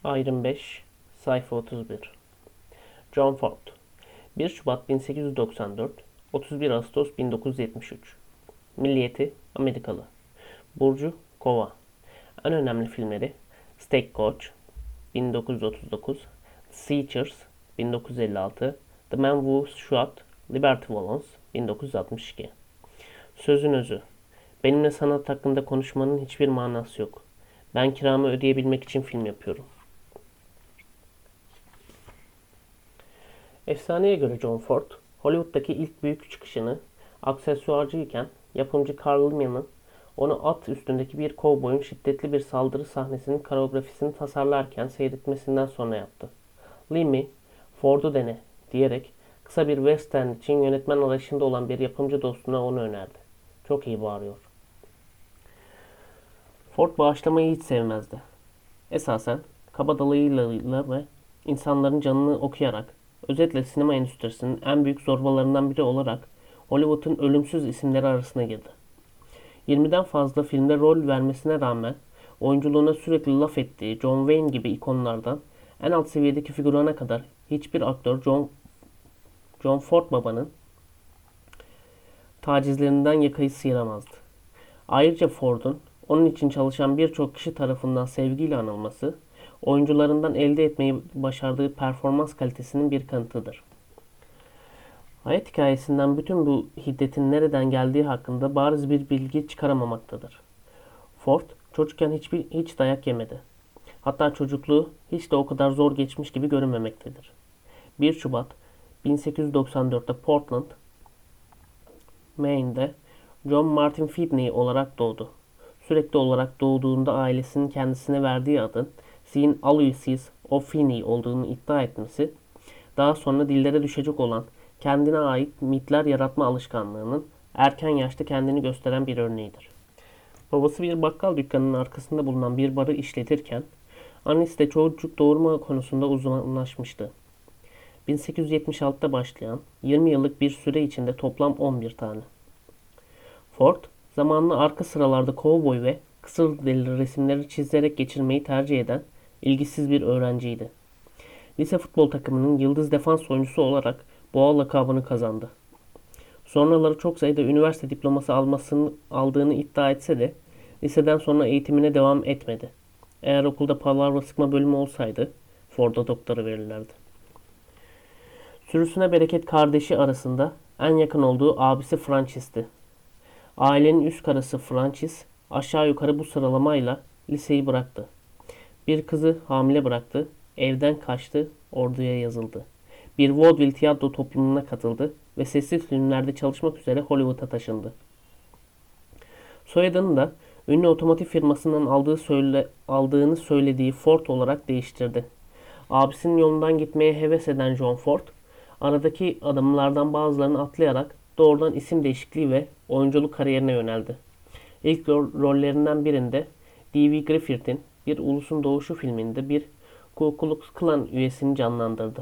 Ayrım 5, sayfa 31. John Ford 1 Şubat 1894, 31 Ağustos 1973. Milliyeti Amerikalı. Burcu Kova. En önemli filmleri Stagecoach 1939, The Searchers 1956, The Man Who Shot Liberty Valance 1962. Sözün özü. Benimle sanat hakkında konuşmanın hiçbir manası yok. Ben kiramı ödeyebilmek için film yapıyorum. Efsaneye göre John Ford, Hollywood'daki ilk büyük çıkışını aksesuarcıyken yapımcı Carl Leeman'ın onu at üstündeki bir kovboyun şiddetli bir saldırı sahnesinin koreografisini tasarlarken seyretmesinden sonra yaptı. Leeman, Ford'u dene diyerek kısa bir western için yönetmen arayışında olan bir yapımcı dostuna onu önerdi. Çok iyi bağırıyor. Ford bağışlamayı hiç sevmezdi. Esasen kabadalığıyla ve insanların canını okuyarak, özetle sinema endüstrisinin en büyük zorbalarından biri olarak Hollywood'un ölümsüz isimleri arasına girdi. 20'den fazla filmde rol vermesine rağmen oyunculuğuna sürekli laf ettiği John Wayne gibi ikonlardan en alt seviyedeki figürana kadar hiçbir aktör John Ford babanın tacizlerinden yakayı sıyıramazdı. Ayrıca Ford'un onun için çalışan birçok kişi tarafından sevgiyle anılması, oyuncularından elde etmeyi başardığı performans kalitesinin bir kanıtıdır. Hayat hikayesinden bütün bu hiddetin nereden geldiği hakkında bariz bir bilgi çıkaramamaktadır. Ford çocukken hiç dayak yemedi. Hatta çocukluğu hiç de o kadar zor geçmiş gibi görünmemektedir. 1 Şubat 1894'te Portland, Maine'de John Martin Fidney olarak doğdu. Sürekli olarak doğduğunda ailesinin kendisine verdiği adın St. Aloysius of Finney olduğunu iddia etmesi, daha sonra dillere düşecek olan kendine ait mitler yaratma alışkanlığının erken yaşta kendini gösteren bir örneğidir. Babası bir bakkal dükkanının arkasında bulunan bir barı işletirken, annesi de çocuk doğurma konusunda uzmanlaşmıştı. 1876'da başlayan 20 yıllık bir süre içinde toplam 11 tane. Ford, zamanını arka sıralarda kovboy ve Kızılderili resimleri çizerek geçirmeyi tercih eden ilgisiz bir öğrenciydi. Lise futbol takımının yıldız defans oyuncusu olarak Boğa lakabını kazandı. Sonraları çok sayıda üniversite diploması aldığını iddia etse de liseden sonra eğitimine devam etmedi. Eğer okulda palavra sıkma bölümü olsaydı Ford'a doktora verirlerdi. Sürüsüne bereket kardeşi arasında en yakın olduğu abisi Francis'ti. Ailenin üst karısı Francis aşağı yukarı bu sıralamayla liseyi bıraktı. Bir kızı hamile bıraktı, evden kaçtı, orduya yazıldı. Bir vaudeville tiyatro topluluğuna katıldı ve sessiz filmlerde çalışmak üzere Hollywood'a taşındı. Soyadını da ünlü otomotiv firmasından aldığını söylediği Ford olarak değiştirdi. Abisinin yolundan gitmeye heves eden John Ford, aradaki adımlardan bazılarını atlayarak doğrudan isim değişikliği ve oyunculuk kariyerine yöneldi. İlk rollerinden birinde D.V. Griffith'in Bir Ulusun Doğuşu filminde bir Ku Klux Klan üyesini canlandırdı.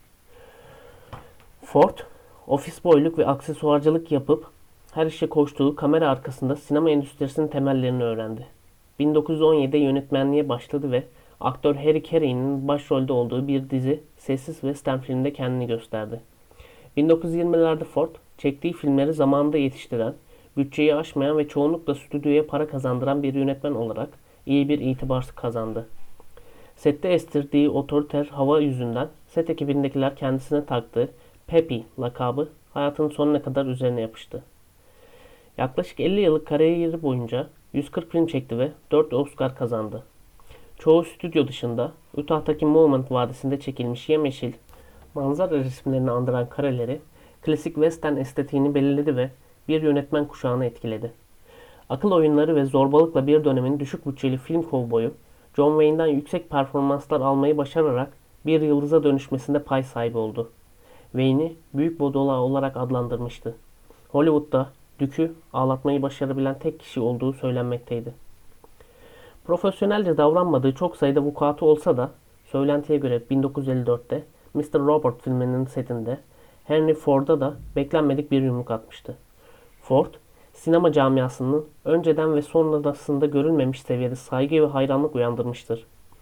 Ford, ofis boyluk ve aksesuarcılık yapıp her işe koştuğu kamera arkasında sinema endüstrisinin temellerini öğrendi. 1917'de yönetmenliğe başladı ve aktör Harry Carey'nin başrolde olduğu bir dizi sessiz western filmde kendini gösterdi. 1920'lerde Ford, çektiği filmleri zamanında yetiştiren, bütçeyi aşmayan ve çoğunlukla stüdyoya para kazandıran bir yönetmen olarak iyi bir itibar kazandı. Sette estirdiği otoriter hava yüzünden set ekibindekiler kendisine taktığı Peppy lakabı hayatının sonuna kadar üzerine yapıştı. Yaklaşık 50 yıllık kariyeri boyunca 140 film çekti ve 4 Oscar kazandı. Çoğu stüdyo dışında Utah'taki Moment Vadisi'nde çekilmiş yemyeşil manzara resimlerini andıran kareleri klasik western estetiğini belirledi ve bir yönetmen kuşağını etkiledi. Akıl oyunları ve zorbalıkla bir dönemin düşük bütçeli film kovboyu John Wayne'den yüksek performanslar almayı başararak bir yıldıza dönüşmesinde pay sahibi oldu. Wayne'i büyük bodola olarak adlandırmıştı. Hollywood'da Dük'ü ağlatmayı başarabilen tek kişi olduğu söylenmekteydi. Profesyonelce davranmadığı çok sayıda vukuatı olsa da söylentiye göre 1954'te Mr. Robert filminin setinde Henry Ford'a da beklenmedik bir yumruk atmıştı. Ford, sinema camiasının önceden ve sonrasında görülmemiş seviyede saygı ve hayranlık uyandırmıştır.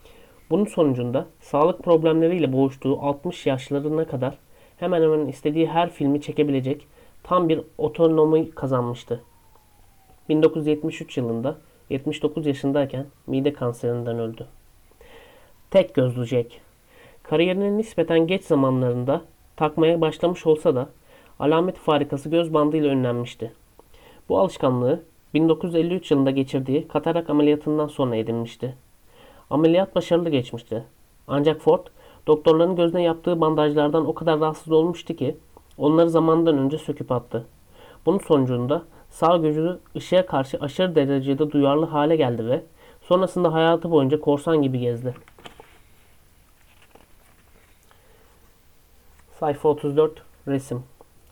Bunun sonucunda sağlık problemleriyle boğuştuğu 60 yaşlarına kadar hemen hemen istediği her filmi çekebilecek tam bir otonomi kazanmıştı. 1973 yılında 79 yaşındayken mide kanserinden öldü. Tek gözlü Jack. Kariyerinin nispeten geç zamanlarında takmaya başlamış olsa da alamet farikası göz bandıyla önlenmişti. Bu alışkanlığı 1953 yılında geçirdiği katarak ameliyatından sonra edinmişti. Ameliyat başarılı geçmişti. Ancak Ford, doktorların gözüne yaptığı bandajlardan o kadar rahatsız olmuştu ki onları zamandan önce söküp attı. Bunun sonucunda sağ gözü ışığa karşı aşırı derecede duyarlı hale geldi ve sonrasında hayatı boyunca korsan gibi gezdi. Sayfa 34 resim.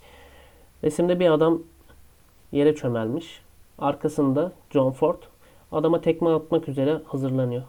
Resimde bir adam yere çömelmiş. Arkasında John Ford adama tekme atmak üzere hazırlanıyor.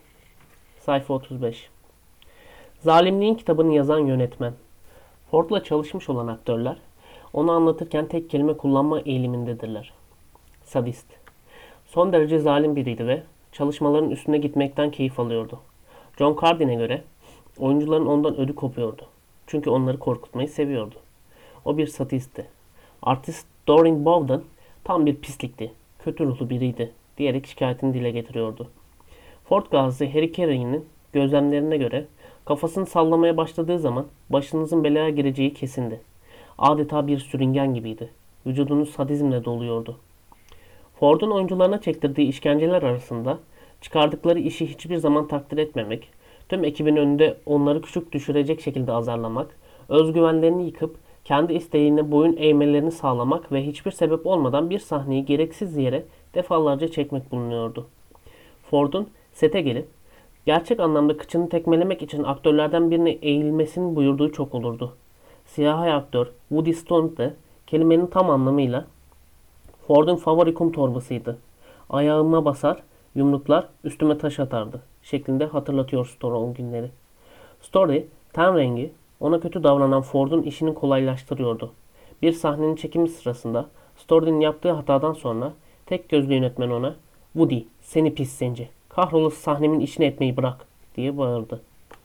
Sayfa 35. Zalimliğin kitabını yazan yönetmen. Ford'la çalışmış olan aktörler onu anlatırken tek kelime kullanma eğilimindedirler. Sadist. Son derece zalim biriydi ve çalışmaların üstüne gitmekten keyif alıyordu. John Cardin'e göre oyuncuların ondan ödü kopuyordu. Çünkü onları korkutmayı seviyordu. O bir sadistti. Artist Doreen Bowden tam bir pislikti, kötü ruhlu biriydi diyerek şikayetini dile getiriyordu. Ford gazisi Harry Carey'nin gözlemlerine göre kafasını sallamaya başladığı zaman başınızın belaya gireceği kesindi. Adeta bir sürüngen gibiydi. Vücudunuz sadizmle doluyordu. Ford'un oyuncularına çektirdiği işkenceler arasında çıkardıkları işi hiçbir zaman takdir etmemek, tüm ekibin önünde onları küçük düşürecek şekilde azarlamak, özgüvenlerini yıkıp kendi isteğine boyun eğmelerini sağlamak ve hiçbir sebep olmadan bir sahneyi gereksiz yere defalarca çekmek bulunuyordu. Ford'un sete gelip gerçek anlamda kıçını tekmelemek için aktörlerden birine eğilmesini buyurduğu çok olurdu. Siyahi aktör Woody Stone de kelimenin tam anlamıyla Ford'un favori kum torbasıydı. Ayağıma basar, yumruklar, üstüme taş atardı şeklinde hatırlatıyor Story o günleri. Story, ten rengi ona kötü davranan Ford'un işini kolaylaştırıyordu. Bir sahnenin çekimi sırasında Story'nin yaptığı hatadan sonra tek gözlü yönetmen ona "Woody, seni pis zenci, kahrolası sahnemin işini etmeyi bırak" diye bağırdı.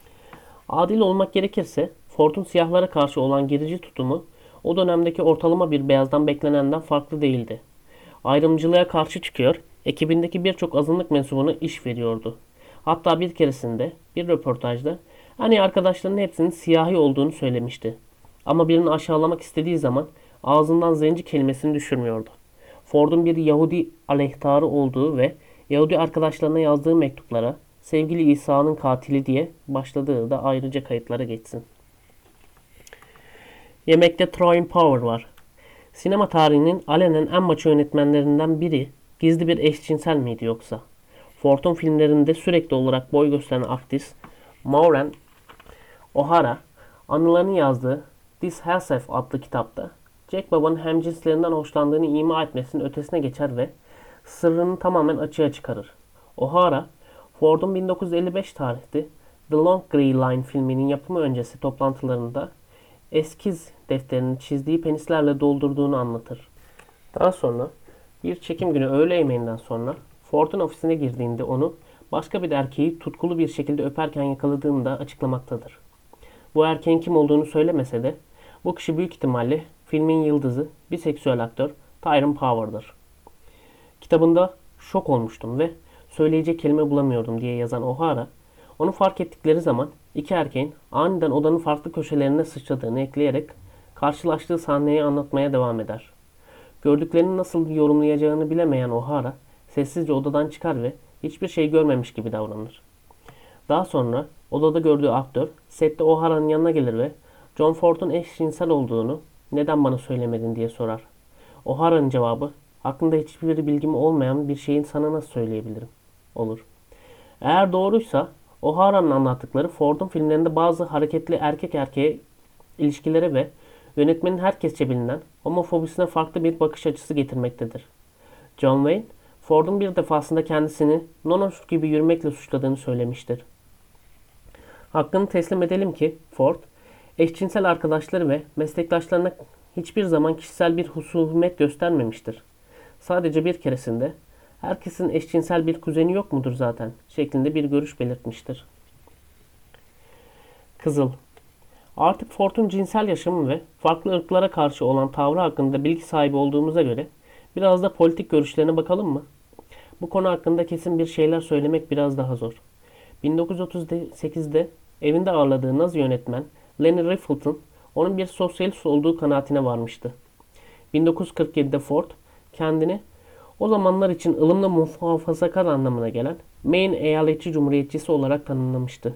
Adil olmak gerekirse Ford'un siyahlara karşı olan gerici tutumu o dönemdeki ortalama bir beyazdan beklenenden farklı değildi. Ayrımcılığa karşı çıkıyor, ekibindeki birçok azınlık mensubuna iş veriyordu. Hatta bir keresinde bir röportajda hani arkadaşlarının hepsinin siyahi olduğunu söylemişti. Ama birini aşağılamak istediği zaman ağzından zenci kelimesini düşürmüyordu. Ford'un bir Yahudi aleyhtarı olduğu ve Yahudi arkadaşlarına yazdığı mektuplara "Sevgili İsa'nın katili" diye başladığı da ayrıca kayıtlara geçsin. Yemekte Troy Power var. Sinema tarihinin alenen en maço yönetmenlerinden biri gizli bir eşcinsel miydi yoksa? Ford'un filmlerinde sürekli olarak boy gösteren aktris Maureen O'Hara anılarını yazdığı This Herself adlı kitapta Jack Baba'nın hemcinslerinden hoşlandığını ima etmesinin ötesine geçer ve sırrını tamamen açığa çıkarır. O'Hara, Ford'un 1955 tarihli The Long Grey Line filminin yapımı öncesi toplantılarında eskiz defterini çizdiği penislerle doldurduğunu anlatır. Daha sonra bir çekim günü öğle yemeğinden sonra Ford'un ofisine girdiğinde onu başka bir erkeği tutkulu bir şekilde öperken yakaladığını da açıklamaktadır. Bu erkeğin kim olduğunu söylemese de bu kişi büyük ihtimalle filmin yıldızı, biseksüel aktör Tyrone Power'dır. Kitabında "Şok olmuştum ve söyleyecek kelime bulamıyordum" diye yazan O'Hara, onu fark ettikleri zaman iki erkeğin aniden odanın farklı köşelerine sıçradığını ekleyerek karşılaştığı sahneyi anlatmaya devam eder. Gördüklerini nasıl yorumlayacağını bilemeyen O'Hara sessizce odadan çıkar ve hiçbir şey görmemiş gibi davranır. Daha sonra odada gördüğü aktör sette O'Hara'nın yanına gelir ve John Ford'un eşcinsel olduğunu "Neden bana söylemedin?" diye sorar. O'Hara'nın cevabı "Hakkında hiçbir bilgim olmayan bir şeyin sana nasıl söyleyebilirim?" olur. Eğer doğruysa O'Hara'nın anlattıkları Ford'un filmlerinde bazı hareketli erkek erkeğe ilişkilere ve yönetmenin herkesçe bilinen homofobisine farklı bir bakış açısı getirmektedir. John Wayne, Ford'un bir defasında kendisini nonoş gibi yürümekle suçladığını söylemiştir. Hakkını teslim edelim ki Ford, eşcinsel arkadaşları ve meslektaşlarına hiçbir zaman kişisel bir husumet göstermemiştir. Sadece bir keresinde "Herkesin eşcinsel bir kuzeni yok mudur zaten?" şeklinde bir görüş belirtmiştir. Kızıl. Artık Ford'un cinsel yaşamı ve farklı ırklara karşı olan tavrı hakkında bilgi sahibi olduğumuza göre biraz da politik görüşlerine bakalım mı? Bu konu hakkında kesin bir şeyler söylemek biraz daha zor. 1938'de evinde ağırladığı Nazi yönetmen Leni Riefenstahl onun bir sosyalist olduğu kanaatine varmıştı. 1947'de Ford kendini o zamanlar için ılımlı muhafazakar anlamına gelen Maine eyaletçi cumhuriyetçisi olarak tanımlamıştı.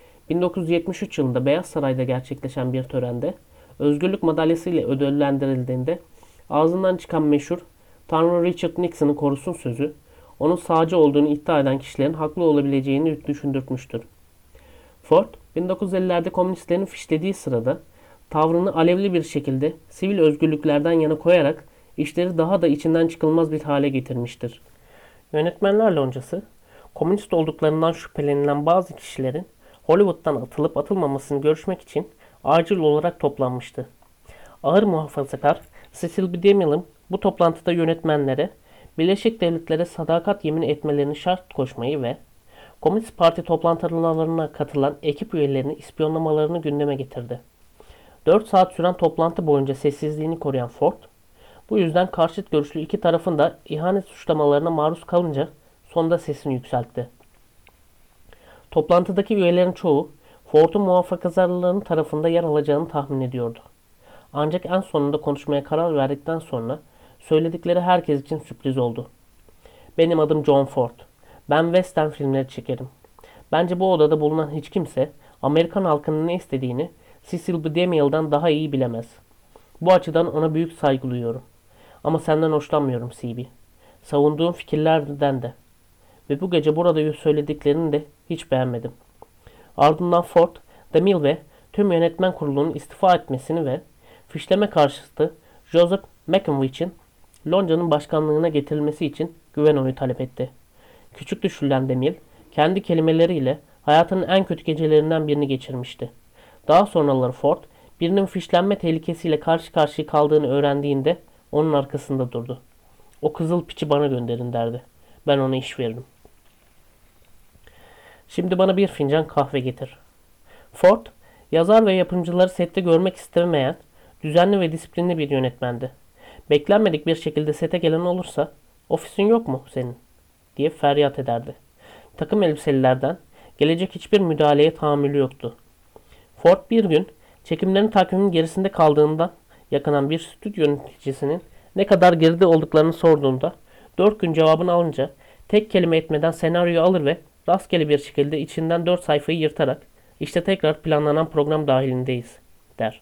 1973 yılında Beyaz Saray'da gerçekleşen bir törende özgürlük madalyası ile ödüllendirildiğinde ağzından çıkan meşhur "Tanrı Richard Nixon'ı korusun" sözü onun sağcı olduğunu iddia eden kişilerin haklı olabileceğini düşündürtmüştür. Ford, 1950'lerde komünistlerin fişlediği sırada tavrını alevli bir şekilde sivil özgürlüklerden yana koyarak işleri daha da içinden çıkılmaz bir hale getirmiştir. Yönetmenler loncası, komünist olduklarından şüphelenilen bazı kişilerin Hollywood'dan atılıp atılmamasını görüşmek için acil olarak toplanmıştı. Ağır muhafazakar Cecil B. DeMille'in bu toplantıda yönetmenlere Birleşik Devletlere sadakat yemini etmelerini şart koşmayı ve Komünist Parti toplantılarına katılan ekip üyelerini ispiyonlamalarını gündeme getirdi. 4 saat süren toplantı boyunca sessizliğini koruyan Ford, bu yüzden karşıt görüşlü iki tarafın da ihanet suçlamalarına maruz kalınca sonunda sesini yükseltti. Toplantıdaki üyelerin çoğu Ford'un muhafazakarların tarafında yer alacağını tahmin ediyordu. Ancak en sonunda konuşmaya karar verdikten sonra söyledikleri herkes için sürpriz oldu. "Benim adım John Ford. Ben western filmleri çekerim. Bence bu odada bulunan hiç kimse Amerikan halkının ne istediğini Cecil B. DeMille'dan daha iyi bilemez. Bu açıdan ona büyük saygı duyuyorum. Ama senden hoşlanmıyorum C.B. Savunduğun fikirlerden de. Ve bu gece burada söylediklerini de hiç beğenmedim." Ardından Ford, DeMille ve tüm yönetmen kurulunun istifa etmesini ve fişleme karşıtı Joseph McEnwich'in lonca'nın başkanlığına getirilmesi için güven oyu talep etti. Küçük düşürülen DeMille, kendi kelimeleriyle hayatının en kötü gecelerinden birini geçirmişti. Daha sonraları Ford, birinin fişlenme tehlikesiyle karşı karşıya kaldığını öğrendiğinde onun arkasında durdu. "O kızıl piçi bana gönderin" derdi. "Ben ona iş veririm." "Şimdi bana bir fincan kahve getir." Ford, yazar ve yapımcıları sette görmek istemeyen, düzenli ve disiplinli bir yönetmendi. Beklenmedik bir şekilde sete gelen olursa, "Ofisin yok mu senin?" diye feryat ederdi. Takım elbiselilerden gelecek hiçbir müdahaleye tahammülü yoktu. Ford bir gün çekimlerin takviminin gerisinde kaldığından yakınan bir stüdyo yöneticisinin ne kadar geride olduklarını sorduğunda 4 gün cevabını alınca tek kelime etmeden senaryoyu alır ve rastgele bir şekilde içinden 4 sayfayı yırtarak "İşte tekrar planlanan program dahilindeyiz" der.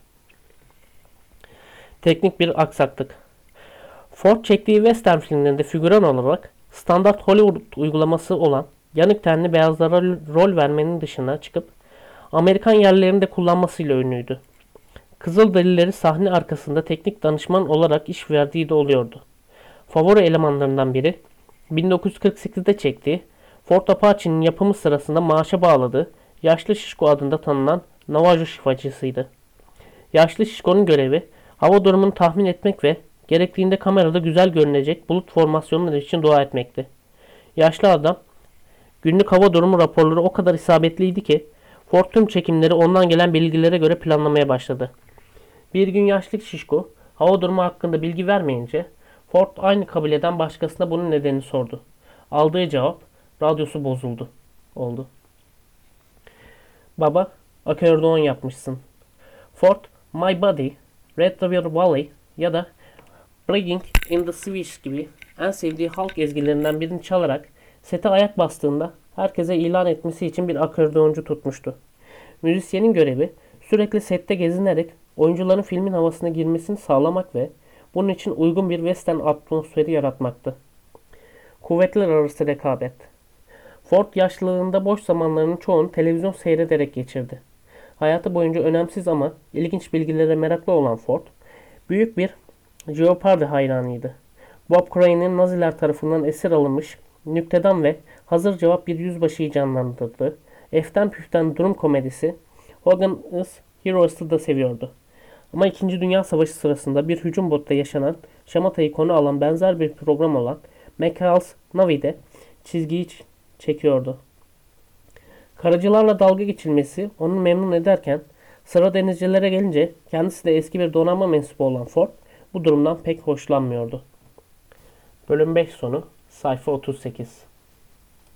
Teknik bir aksaklık. Ford çektiği western filmlerinde figüran olarak standart Hollywood uygulaması olan yanık tenli beyazlara rol vermenin dışına çıkıp Amerikan yerlerini de kullanmasıyla ünlüydü. Kızılderilileri sahne arkasında teknik danışman olarak iş verdiği de oluyordu. Favori elemanlarından biri 1948'de çektiği Ford Apache'nin yapımı sırasında maaşa bağladığı Yaşlı Şişko adında tanınan Navajo şifacısıydı. Yaşlı Şişko'nun görevi hava durumunu tahmin etmek ve gerektiğinde kamerada güzel görünecek bulut formasyonları için dua etmekti. Yaşlı adam günlük hava durumu raporları o kadar isabetliydi ki Ford tüm çekimleri ondan gelen bilgilere göre planlamaya başladı. Bir gün yaşlı Şişko hava durumu hakkında bilgi vermeyince Ford aynı kabileden başkasına bunun nedenini sordu. Aldığı cevap "Radyosu bozuldu" oldu. "Baba, akordeon yapmışsın." Ford, My Body, Red River Valley ya da Bringing in the Swish gibi en sevdiği halk ezgilerinden birini çalarak sete ayak bastığında herkese ilan etmesi için bir akordeoncu tutmuştu. Müzisyenin görevi sürekli sette gezinerek oyuncuların filmin havasına girmesini sağlamak ve bunun için uygun bir western atmosferi yaratmaktı. Kuvvetler arası rekabet. Ford yaşlılığında boş zamanlarının çoğunu televizyon seyrederek geçirdi. Hayatı boyunca önemsiz ama ilginç bilgilere meraklı olan Ford, büyük bir Jeopardy hayranıydı. Bob Crane'in Naziler tarafından esir alınmış, nüktedan ve hazır cevap bir yüzbaşıyı canlandırdı. Eften püften durum komedisi Hogan is Heroes'ı da seviyordu. Ama 2. Dünya Savaşı sırasında bir hücum botta yaşanan şamatayı konu alan benzer bir program olan McCall's Navy'de çizgiyi çekiyordu. Karacılarla dalga geçilmesi onu memnun ederken sıra denizcilere gelince kendisi de eski bir donanma mensubu olan Ford bu durumdan pek hoşlanmıyordu. Bölüm 5 sonu sayfa 38.